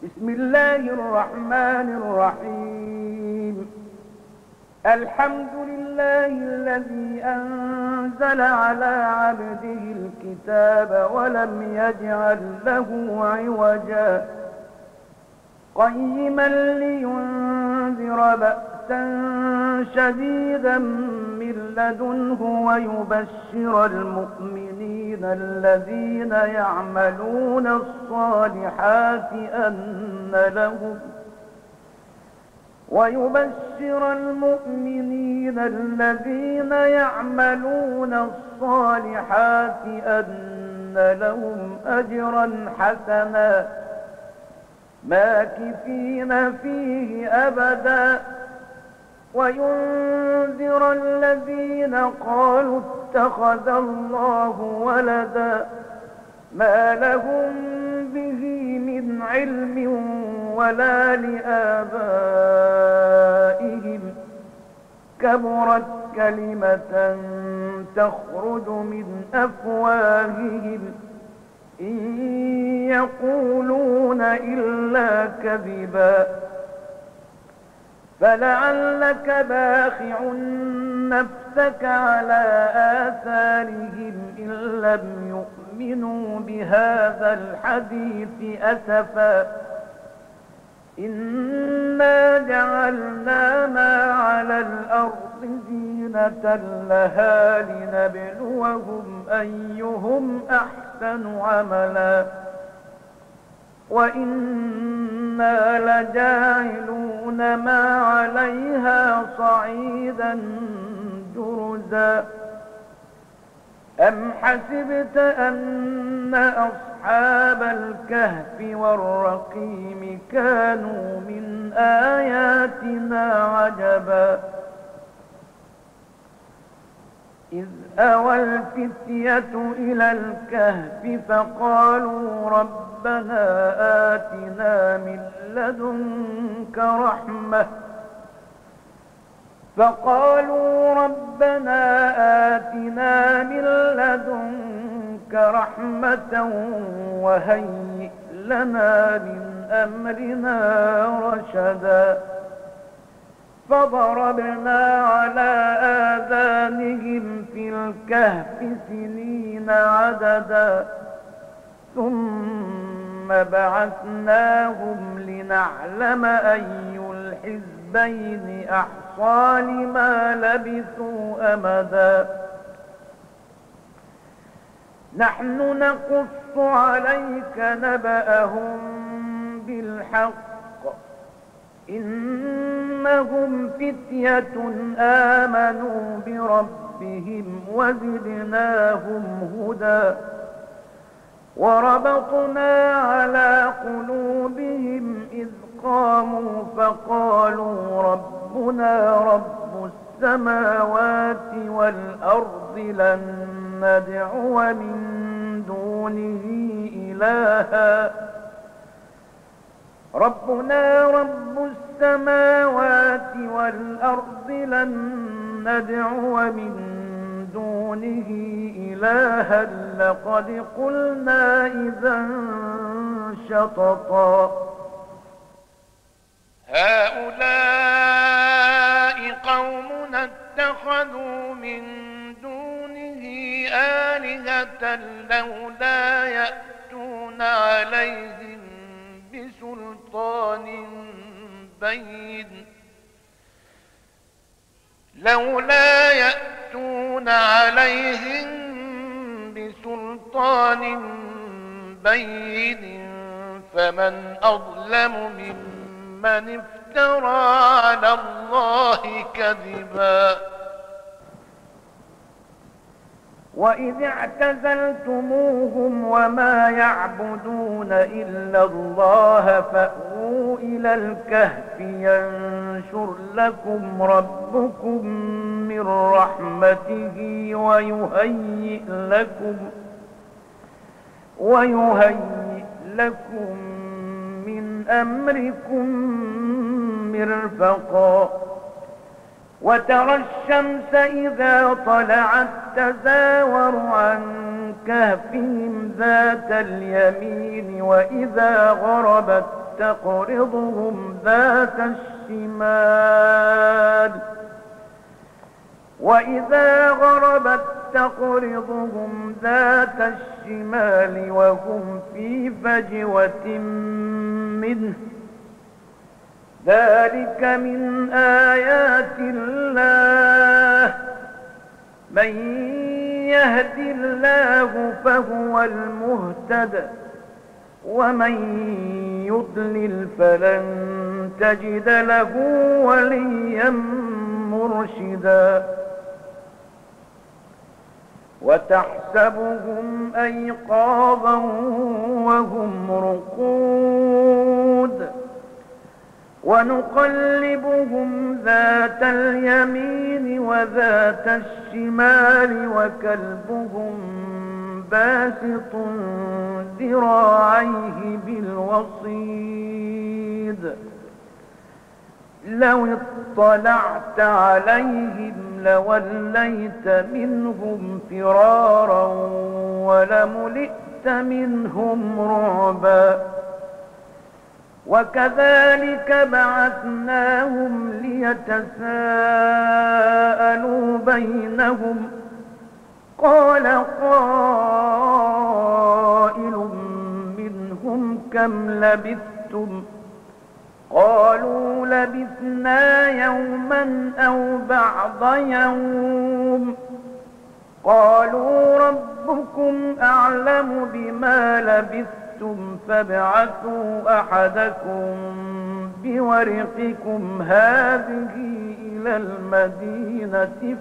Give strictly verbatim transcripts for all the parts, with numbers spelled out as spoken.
بسم الله الرحمن الرحيم. الحمد لله الذي أنزل على عبده الكتاب ولم يجعل له عوجا قيما لينذر بأسا شديدا من لدنه ويبشر المؤمنين الذين يعملون الصالحات أن لهم ويبشر المؤمنين الذين يعملون الصالحات أن لهم أجرا حسنا ماكثين فيه أبدا وينذر الذين قالوا اتخذ الله ولدا ما لهم به من علم ولا لآبائهم كبرت كلمة تخرج من أفواههم إن يقولون إلا كذبا فلعلك باخع نفسك على آثارهم إن لم يؤمنوا بهذا الحديث أسفا إنا جعلنا ما على الأرض زينة لها لنبلوهم أيهم أحسن عملا وإنا لجاعلون ما عليها صعيدا جرزا أم حسبت أن أصحاب الكهف والرقيم كانوا من آياتنا عجبا إذ أوى الفتية إلى الكهف فقالوا ربنا آتنا من لدنك رحمة فقالوا ربنا آتنا من لدنك رحمة وهيئ لنا من أمرنا رشدا فضربنا على آذانهم في الكهف سنين عددا ثم بعثناهم لنعلم أي الحزبين أحصى لما لبثوا أمدا نحن نقص عليك نبأهم بالحق إنهم فتية آمنوا بربهم وزدناهم هدى وربطنا على قلوبهم إذ قاموا فقالوا ربنا رب السماوات والأرض لن ندعو من دونه إلها ربنا رب السماوات والأرض لن ندعو من دونه إلها لقد قلنا إذا شططا هؤلاء قومنا اتخذوا من دونه آلهة لولا يأتون عليهم بسلطان بين لولا يأتون عليهم بسلطان بين فمن أظلم ممن افترى على الله كذبا وإذ اعتزلتموهم وما يعبدون إلا الله فأووا إلى الكهف ينشر لكم ربكم من رحمته ويهيئ لكم ويهيئ لكم من أمركم مرفقا وترى الشمس إذا طلعت تزاور عن كهفهم ذات اليمين وإذا غربت تقرضهم ذات الشمال وإذا غربت تقرضهم ذات الشمال وهم في فجوة منه ذلك من آيات الله من يهد الله فهو المهتد ومن يضلل فلن تجد له وليا مرشدا وتحسبهم أيقاظا وهم رقود ونقلبهم ذات اليمين وذات الشمال وكلبهم باسط ذراعيه بالوصيد لو اطلعت عليهم لوليت منهم فرارا ولملئت منهم رعبا وكذلك بعثناهم ليتساءلوا بينهم قال قائل منهم كم لبثتم قالوا لبثنا يوما أو بعض يوم قالوا ربكم أعلم بما لبثتم فابعثوا أحدكم بورقكم هذه إلى المدينة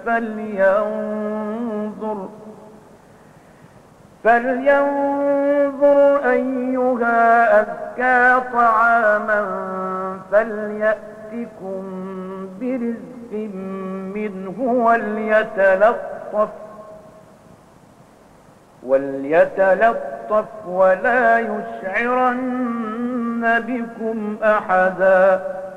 فلينظر فلينظر أيها أزكى طعاما فليأتكم برزق منه وليتلطف وليتلطف ولا يشعرن بكم أحدا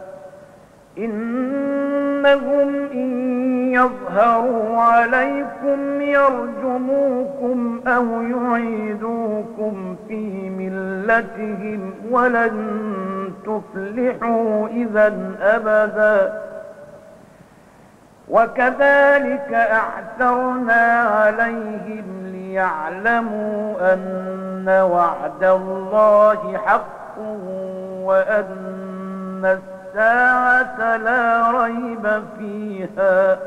إنهم إن يظهروا عليكم يرجموكم أو يعيدوكم في ملتهم ولن تفلحوا إذا أبدا وكذلك أعثرنا عليهم ليعلموا أن وعد الله حق وأن الساعة لا ريب فيها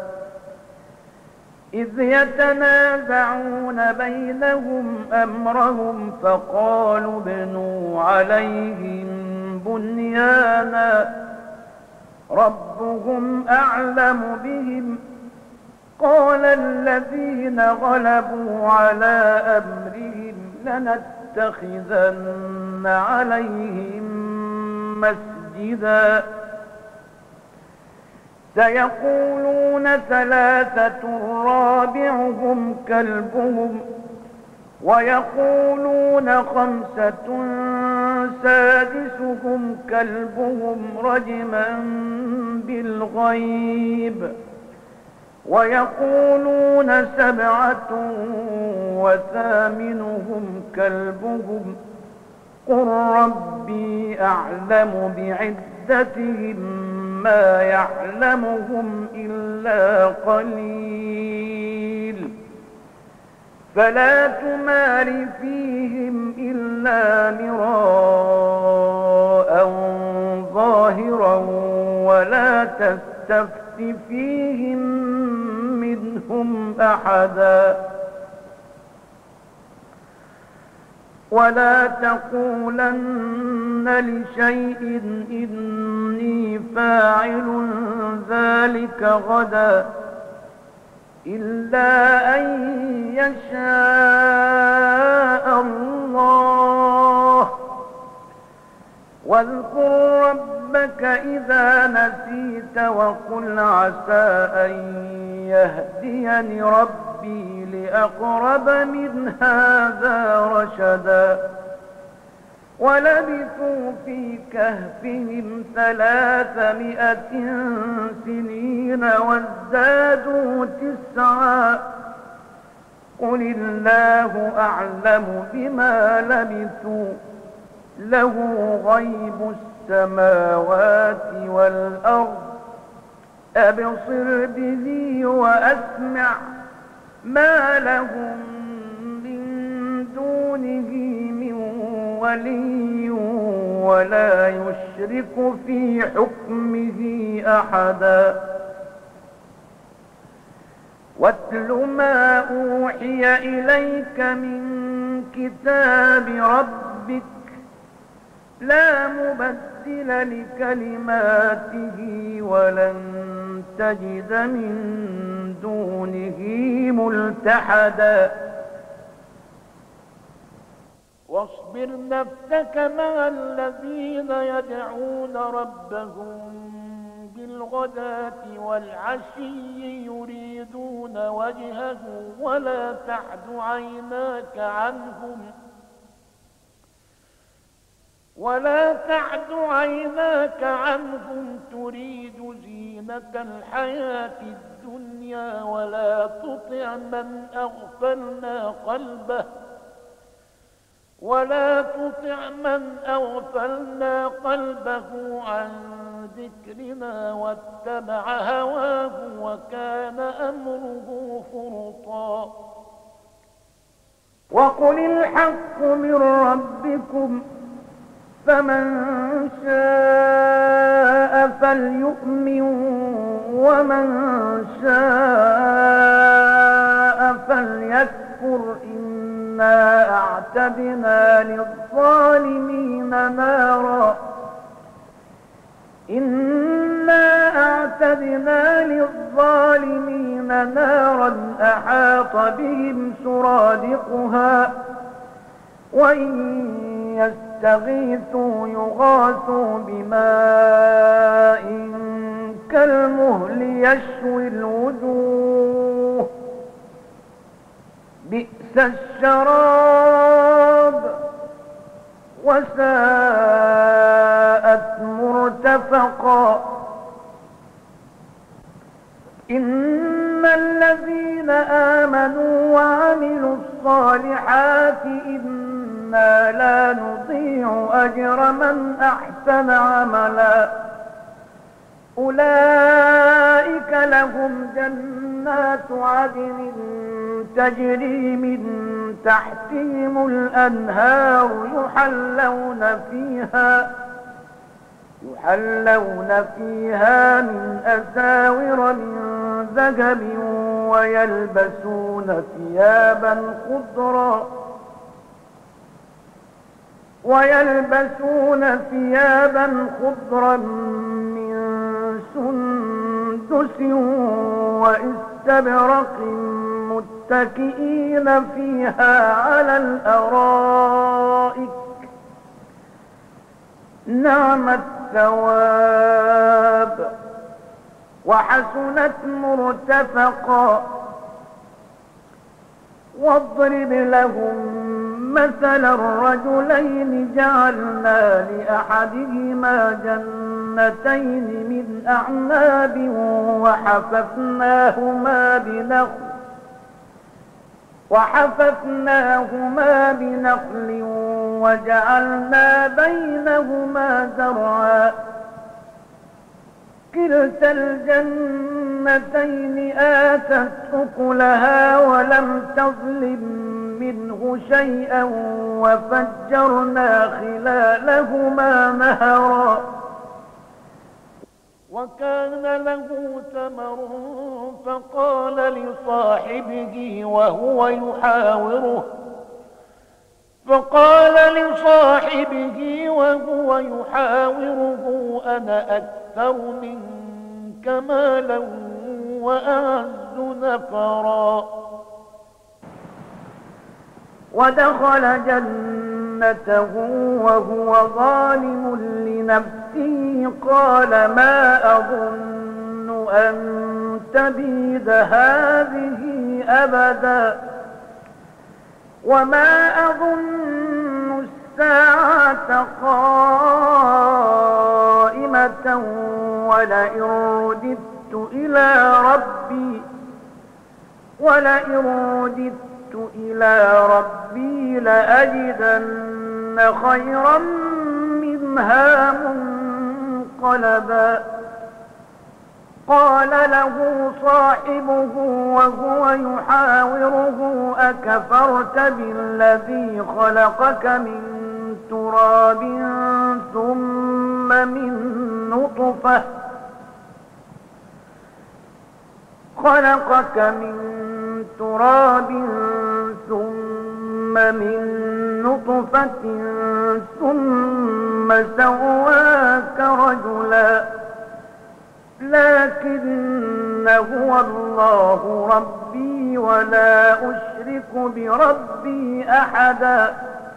إذ يتنازعون بينهم أمرهم فقالوا ابنوا عليهم بنيانا ربهم أعلم بهم قال الذين غلبوا على أمرهم لنتخذن عليهم مسجدا سيقولون ثلاثة رابعهم كلبهم ويقولون خمسة سادسهم كلبهم رجما بالغيب ويقولون سبعة وثامنهم كلبهم قل ربي أعلم بعدتهم ما يعلمهم إلا قليل فلا تمار فيهم إلا مراء ظاهرا ولا تستفت فيهم منهم أحدا ولا تقولن لشيء إني فاعل ذلك غدا إلا أن يشاء الله واذكر ربك إذا نسيت وقل عسى أن يهديني ربي لأقرب من هذا رشدا ولبثوا في كهفهم ثلاثمائة سنين وازدادوا تسعا قل الله أعلم بما لبثوا له غيب السماوات والأرض أبصر به وأسمع ما لهم من دونه من ولي ولا يشرك في حكمه أحدا واتل ما أوحي إليك من كتاب ربك لا مبدل لكلماته ولن تجد من دونه ملتحدا واصبر نفسك مع الذين يدعون ربهم بالغداة والعشي يريدون وجهه ولا تعد عيناك عنهم ولا تعد عيناك عنهم تريد زينة الحياة الدنيا ولا تطع من أغفلنا قلبه ولا تطع من أغفلنا قلبه عن ذكرنا واتبع هواه وكان أمره فرطا وقل الحق من ربكم فمن شاء فليؤمن ومن شاء فليكفر إنا أعتدنا للظالمين نارا إنا أعتدنا للظالمين نارا أحاط بهم سرادقها وإن يستغيثوا يغاثوا بماء كالمهل يشوي الوجوه بئس الشراب وساءت مرتفقا إن الذين آمنوا وعملوا الصالحات إنا لا نضيع أجر من أحسن عملا أولئك لهم جنات عدن تجري من تحتهم الأنهار يحلون فيها يحلون فيها من أساور من ذهب ويلبسون ثيابا خضرا ويلبسون ثيابا خضرا من سندس واستبرق متكئين فيها على الأرائك نعم الثواب وحسنت مرتفقا واضرب لهم مثل الرجلين جعلنا لأحدهما جنتين من أعناب وحففناهما بنخل وحففناهما بنخل وجعلنا بينهما زرعا كلتا الجنتين آتت أكلها ولم تظلم منه شيئا وفجرنا خلالهما نهرا وكان له ثمر فقال لصاحبه وهو يحاوره فقال لصاحبه وهو يحاوره أنا أكثر منك مالا وأعز نفرا ودخل جنته وهو ظالم لنفسه قال ما أظن أن تبيد هذه أبدا وما أظن الساعة قائمة ولئن رددت إلى ربي ولئن رددت إلى ربي لأجدن خيرا منها منقلبا. قال له صاحبه وهو يحاوره أكفرت بالذي خلقك من تراب ثم من نطفة خلقك من تراب ثم من نطفة ثم سواك رجلا لكن هو الله ربي ولا أشرك بربي أحدا.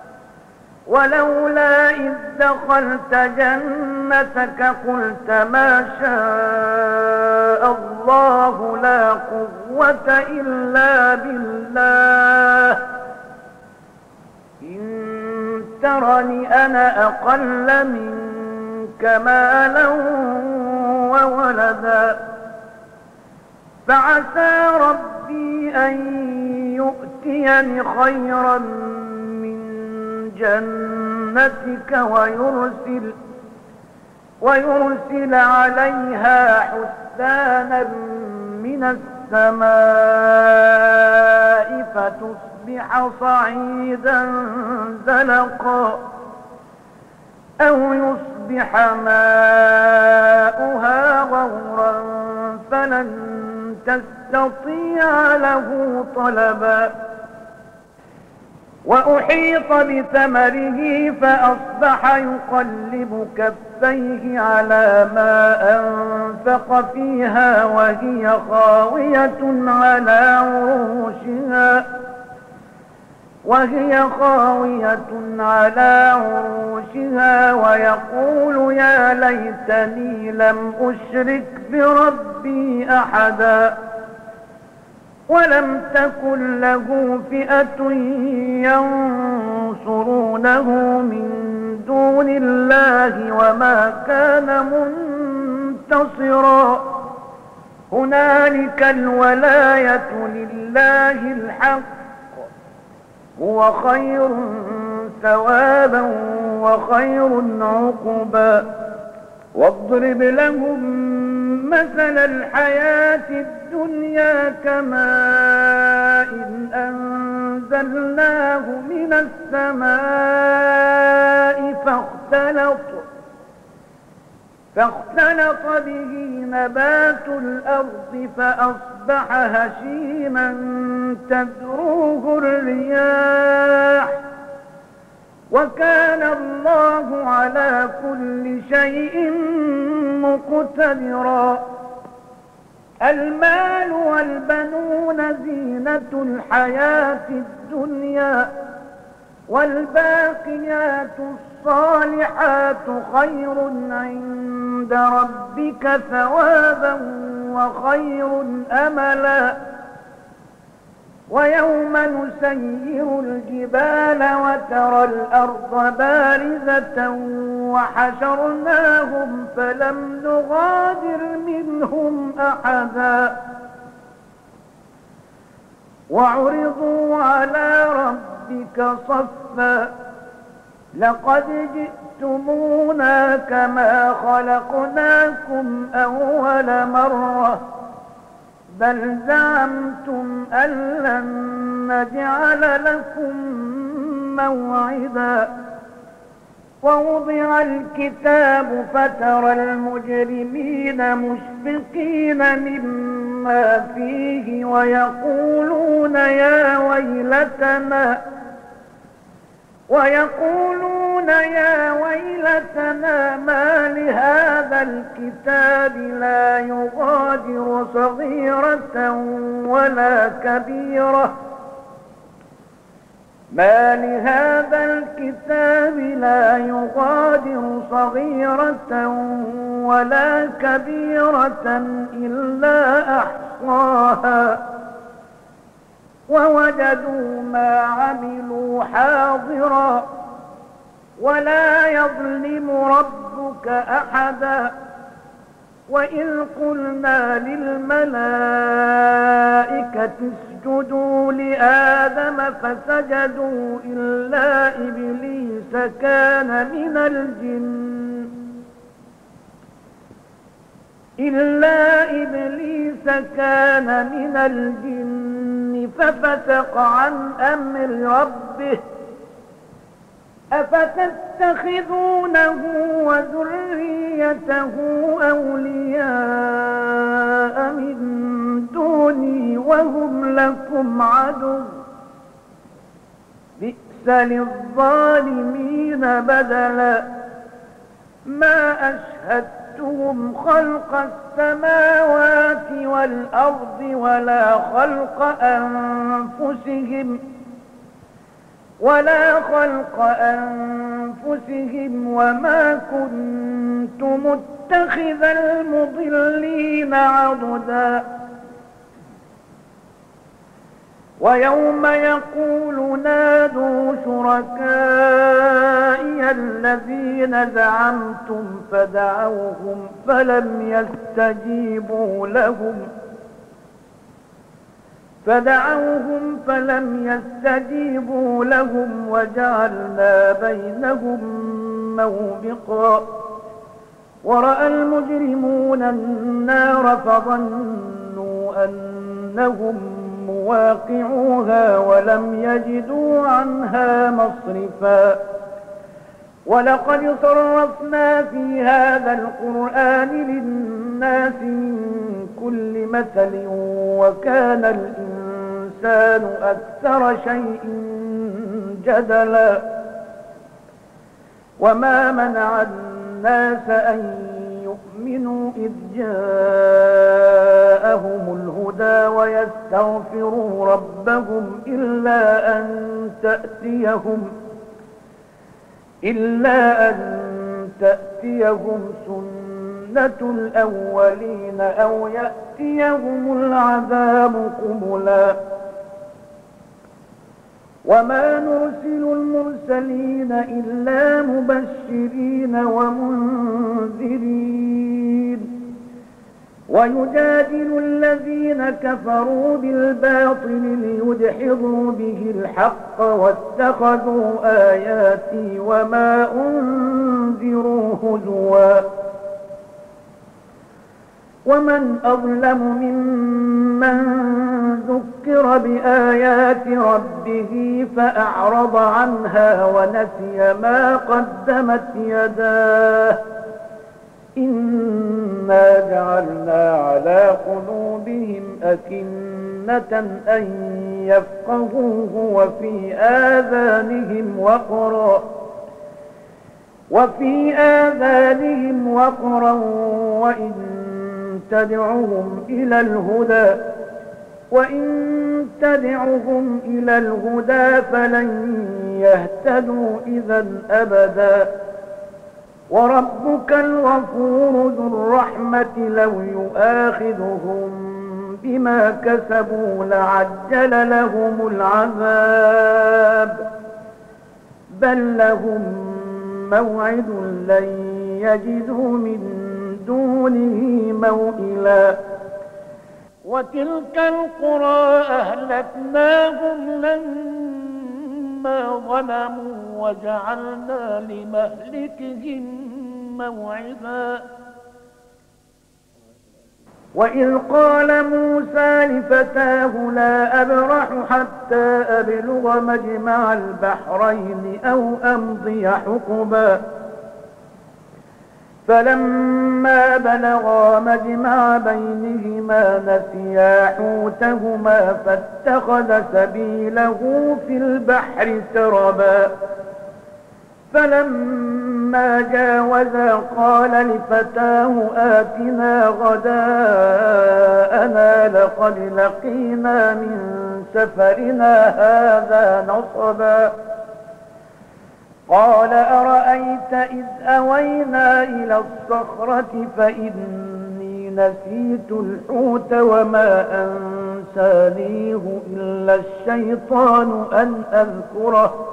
ولولا إذ دخلت جنتك قلت ما شاء الله لا قوة إلا بالله إن ترني أنا أقل منك مالا وولدا فعسى ربي أن يؤتيني خيرا جنتك ويرسل ويرسل عليها حسانا من السماء فتصبح صعيدا زلقا أو يصبح ماؤها غورا فلن تستطيع له طلبا. وأحيط بثمره فأصبح يقلب كفيه على ما أنفق فيها وهي خاوية على عروشها وهي خاوية على عروشها ويقول يا ليتني لم أشرك بربي أحدا. ولم تكن له فئة ينصرونه من دون الله وما كان منتصرا. هنالك الولاية لله الحق هو خير ثوابا وخير عقبا. واضرب لهم مثل الحياة الدنيا كماء إن أنزلناه من السماء فاختلط فاختلط به نبات الأرض فأصبح هشيما تذروه الرياح وكان الله على كل شيء مقتدرا. المال والبنون زينة الحياة الدنيا والباقيات الصالحات خير عند ربك ثوابا وخير أملا. ويوم نسير الجبال وترى الأرض بارزة وحشرناهم فلم نغادر منهم أحدا. وعرضوا على ربك صفا لقد جئتمونا كما خلقناكم أول مرة بل زعمتم أن لن نجعل لكم موعدا. ووضع الكتاب فترى المجرمين مشفقين مما فيه ويقولون يا ويلتنا ويقولون يا ويلتنا ما لهذا الكتاب لا يغادر صغيرة ولا كبيرة ما لهذا الكتاب لا يغادر صغيرة ولا كبيرة إلا أحصاها ووجدوا ما عملوا حاضرا ولا يظلم ربك أحدا. وإذ قلنا للملائكة اسجدوا لآدم فسجدوا إلا إبليس كان من الجن إلا إبليس كان من الجن ففسق عن أمر ربه أفتتخذونه وذريته أولياء من دوني وهم لكم عدو بئس للظالمين بدلا ما أشهدتهم خلق السماوات والأرض ولا خلق أنفسهم ولا خلق أنفسهم وما كنت متخذ المضلين عضدا ويوم يقول نادوا شركائي الذين زعمتم فدعوهم فلم يستجيبوا لهم فدعوهم فلم يستجيبوا لهم وجعلنا بينهم موبقا ورأى المجرمون النار فظنوا أنهم مواقعوها ولم يجدوا عنها مصرفا ولقد صرفنا في هذا القرآن للناس من كل مثل وكان الإنسان أكثر شيء جدلا وما منع الناس أن يؤمنوا إذ جاءهم الهدى ويستغفروا ربهم إلا أن تأتيهم إلا أن تأتيهم سنة الأولين أو يأتيهم العذاب قبلا وما نرسل المرسلين إلا مبشرين ومنذرين ويجادل الذين كفروا بالباطل ليدحضوا به الحق واتخذوا آياتي وما أنذروا هزوا ومن أظلم ممن ذكر بآيات ربه فأعرض عنها ونسي ما قدمت يداه إنا جعلنا على قلوبهم أكنة أن يفقهوه وفي آذانهم وقرا وفي آذانهم وقرا وإن تدعهم إلى الهدى وإن تدعهم إلى الهدى فلن يهتدوا إذا أبدا وربك الغفور ذو الرحمة لو يؤاخذهم بما كسبوا لعجل لهم العذاب بل لهم موعد لن يجدوا من دونه موئلا وتلك القرى أهلكناهم لما ظلموا وجعلنا لمهلكهم موعدا وإذ قال موسى لفتاه لا أبرح حتى أبلغ مجمع البحرين أو أمضي حقبا فلما بلغا مجمع بينهما نسيا حوتهما فاتخذ سبيله في البحر سربا فلما جاوزا قال لفتاه آتنا غداءنا لقد لقينا من سفرنا هذا نصبا قال أرأيت إذ أوينا إلى الصخرة فإني نسيت الحوت وما أنسانيه إلا الشيطان أن أذكره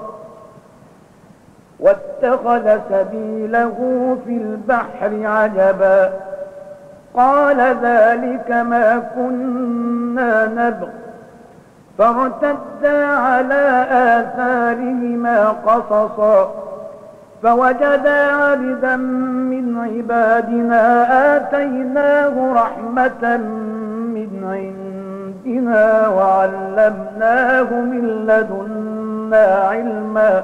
واتخذ سبيله في البحر عجبا قال ذلك ما كنا نبغ فارتدا على آثارهما قصصا فوجدا عبدا من عبادنا آتيناه رحمة من عندنا وعلمناه من لدنا علما.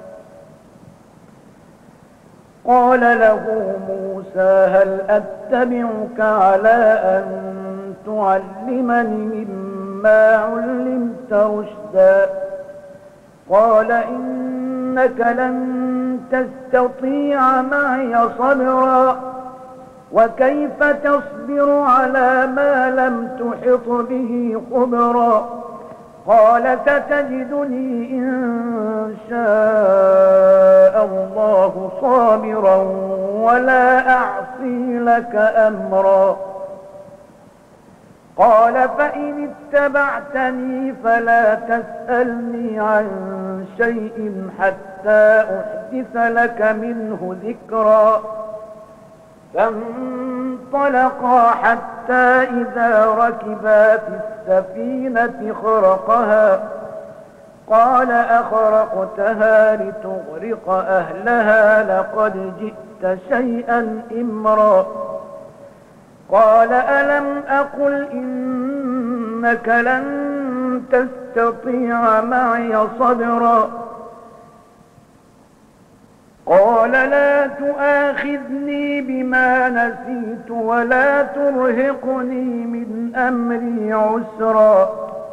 قال له موسى هل أتبعك على أن تعلمني مما علمت رشدا؟ قال إنك لن تستطيع معي صبرا وكيف تصبر على ما لم تحط به خبرا؟ قال ستجدني إن شاء الله صابرا ولا أعصي لك أمرا. قال فإن اتبعتني فلا تسألني عن شيء حتى أحدث لك منه ذكرا. فانطلقا حتى إذا ركبا في السفينة خرقها قال أخرقتها لتغرق أهلها لقد جئت شيئا إمرا. قال ألم أقل إنك لن تستطيع معي صبرا؟ قال لا تؤاخذني بما نسيت ولا ترهقني من أمري عسرا.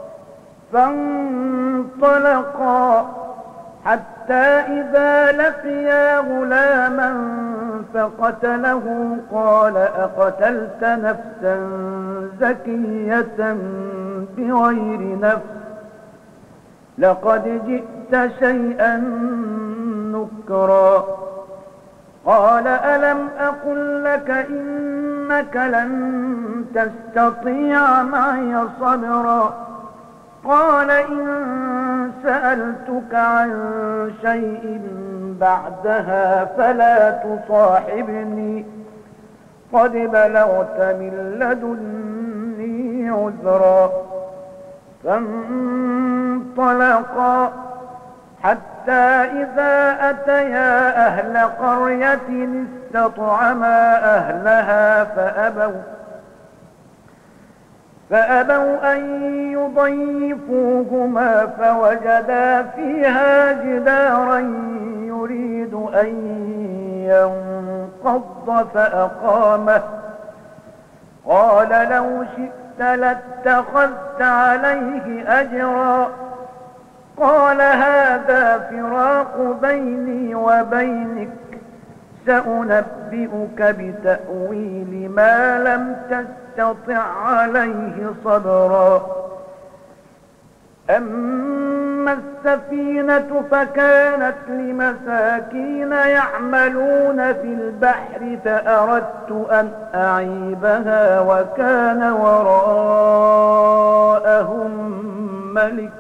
فانطلقا حتى إذا لقيا غلاما فقتله قال أقتلت نفسا زكية بغير نفس لقد جئت شيئا نكرا. قال ألم أقل لك إنك لن تستطيع معي صبرا؟ قال إن سألتك عن شيء بعدها فلا تصاحبني قد بلغت من لدني عذرا. فانطلقا حتى إذا أتيا أهل قرية استطعما أهلها فأبوا فأبوا أن يضيفوهما فوجدا فيها جدارا يريد أن ينقض فأقامه. قال لو شئت لاتخذت عليه أجرا. قال هذا فراق بيني وبينك سأنبئك بتأويل ما لم تستطع عليه صبرا. أما السفينة فكانت لمساكين يعملون في البحر فأردت أن أعيبها وكان وراءهم ملك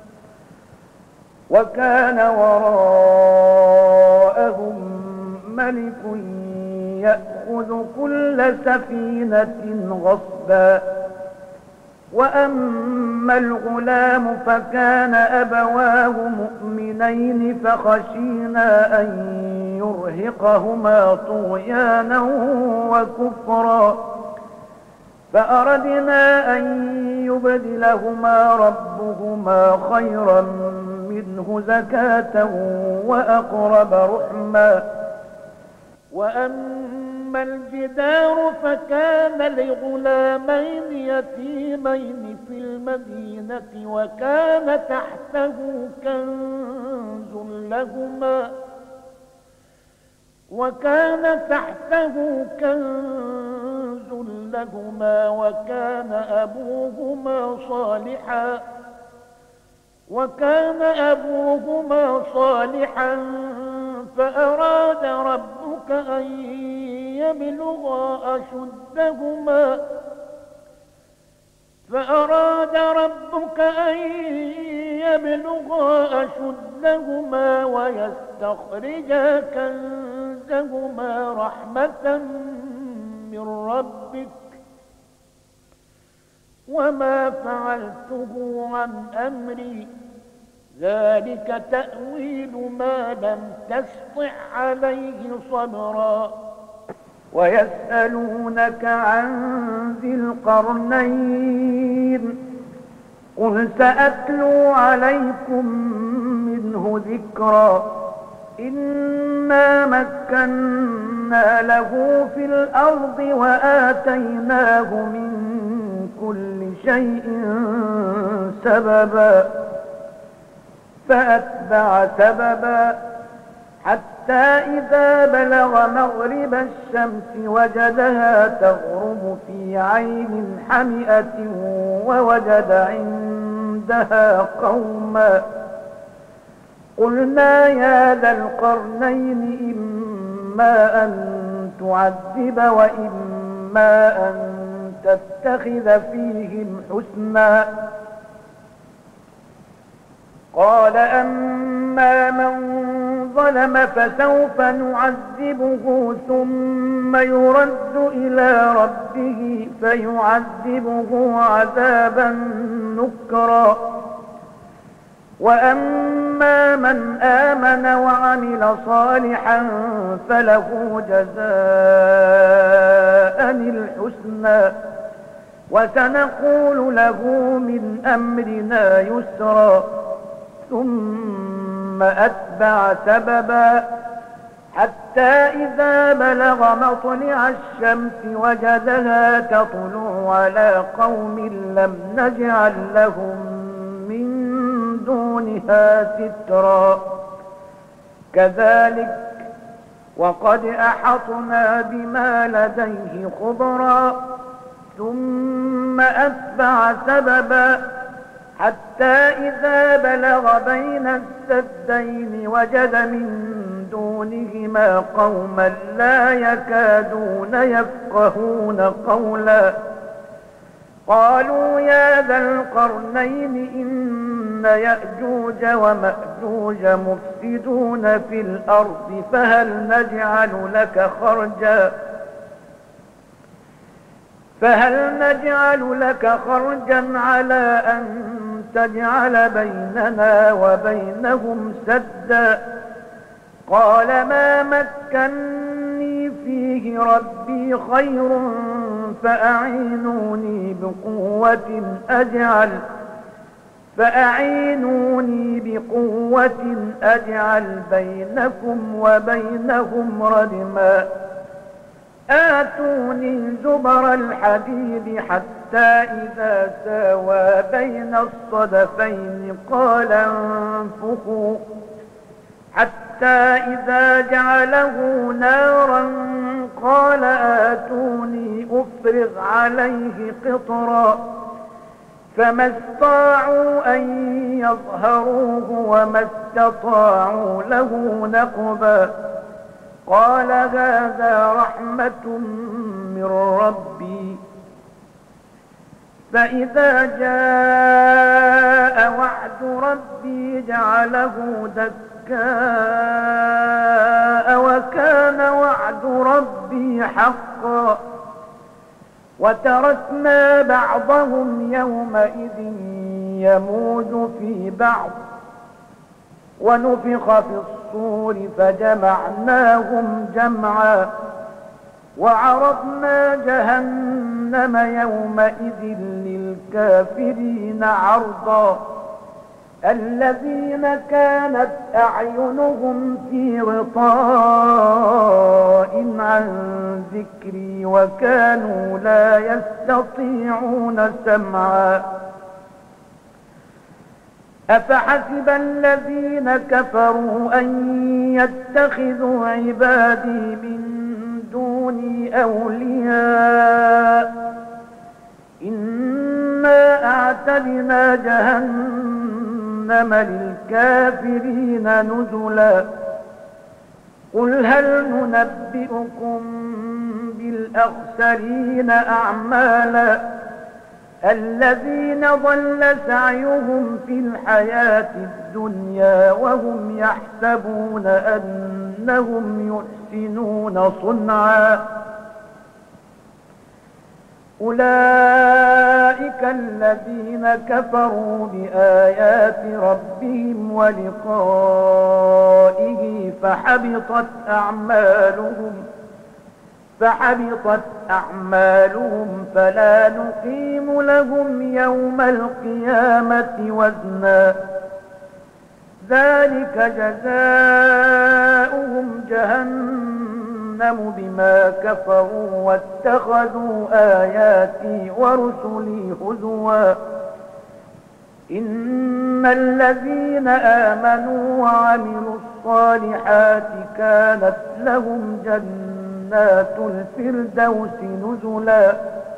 وكان وراءهم ملك يأخذ كل سفينة غصبا. وأما الغلام فكان أبواه مؤمنين فخشينا أن يرهقهما طغيانا وكفرا فأردنا أن يبدلهما ربهما خيرا منه زكاة وأقرب رحما. وأما الجدار فكان لغلامين يتيمين في المدينة وكان تحته كنز لهما وكان تحته كنز لهما وكان أبوهما صالحا وكان أبوهما صالحا فأراد ربك أن يبلغا أشدهما فأراد ربك أن يبلغا أشدهما ويستخرجا كنزهما رحمة من ربك وما فعلته عن أمري ذلك تأويل ما لم تسطع عليه صبرا ويسألونك عن ذي القرنين قل سأتلو عليكم منه ذكرا إنا مكنا له في الأرض وآتيناه من كل شيء سببا فأتبع سببا حتى إذا بلغ مغرب الشمس وجدها تغرب في عين حمئة ووجد عندها قوما قلنا يا ذا القرنين إما أن تعذب وإما أن تتخذ فيهم حسنا قال أما من ظلم فسوف نعذبه ثم يرد إلى ربه فيعذبه عذابا نكرا وأما من آمن وعمل صالحا فله جزاء الحسنى وسنقول له من أمرنا يسرا ثم أتبع سببا حتى إذا بلغ مطلع الشمس وجدها تطلع على قوم لم نجعل لهم من دونها سترا كذلك وقد أحطنا بما لديه خبرا ثم أتبع سببا حتى إذا بلغ بين السدين وجد من دونهما قوما لا يكادون يفقهون قولا قالوا يا ذا القرنين إن يأجوج ومأجوج مفسدون في الأرض فهل نجعل لك خرجا فهل نجعل لك خرجا على أن تجعل بيننا وبينهم سدا قال ما مكني فيه ربي خير فأعينوني بقوة أجعل فأعينوني بقوة أجعل بينكم وبينهم ردما آتوني زبر الحديد حتى إذا ساوى بين الصدفين قال انفخوا حتى إذا جعله نارا قال آتوني أفرغ عليه قطرا فما استطاعوا أن يظهروه وما استطاعوا له نقبا قال هذا رحمة من ربي فإذا جاء وعد ربي جعله دكاء وكان وعد ربي حقا وتركنا بعضهم يومئذ يموج في بعض ونفخ في الصور فجمعناهم جمعا وعرضنا جهنم يومئذ للكافرين عرضا الذين كانت أعينهم في غطاء عن ذكري وكانوا لا يستطيعون سمعا أفحسب الذين كفروا أن يتخذوا عبادي من دوني أولياء إنا أعتدنا جهنم للكافرين نزلا قل هل ننبئكم بالأخسرين أعمالا الذين ضل سعيهم في الحياة الدنيا وهم يحسبون أنهم يحسنون صنعا أولئك الذين كفروا بآيات ربهم ولقائه فحبطت أعمالهم فحبطت أعمالهم فلا نقيم لهم يوم القيامة وزنا ذلك جزاؤهم جهنم بما كفروا واتخذوا آياتي ورسلي هزوا إن الذين آمنوا وعملوا الصالحات كانت لهم جنات الفردوس نزلا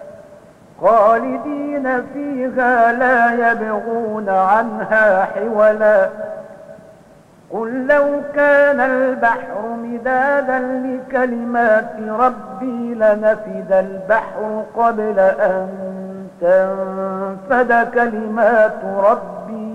خالدين فيها لا يبغون عنها حولا قل لو كان البحر مدادا لكلمات ربي لنفد البحر قبل أن تنفد كلمات ربي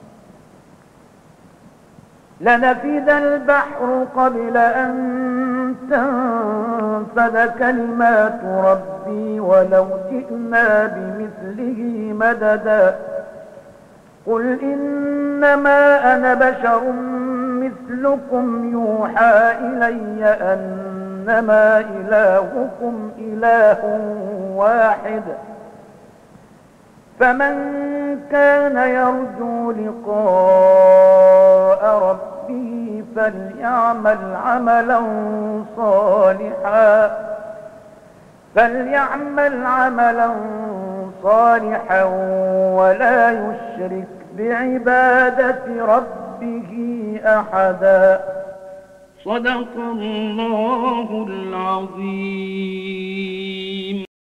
لنفد البحر قبل أن تنفد كلمات ربي ولو جئنا بمثله مددا قل إنما أنا بشر مثلكم يوحى إلي أنما إلهكم إله واحد فمن كان يرجو لقاء ربه فليعمل عملا صالحا فليعمل عملا صالحا ولا يشرك بعبادة ربه أحدا. صدق الله العظيم.